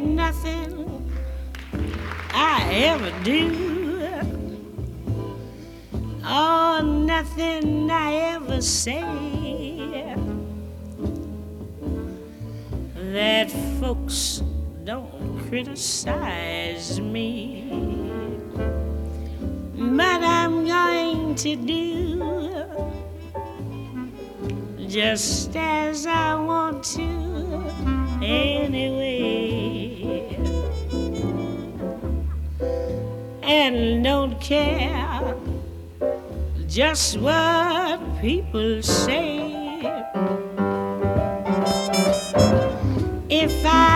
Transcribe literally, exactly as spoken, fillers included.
ain't nothing I ever do, or nothing I ever say that folks don't criticize me. But I'm going to do just as I want to anyway, and don't care just what people say. If I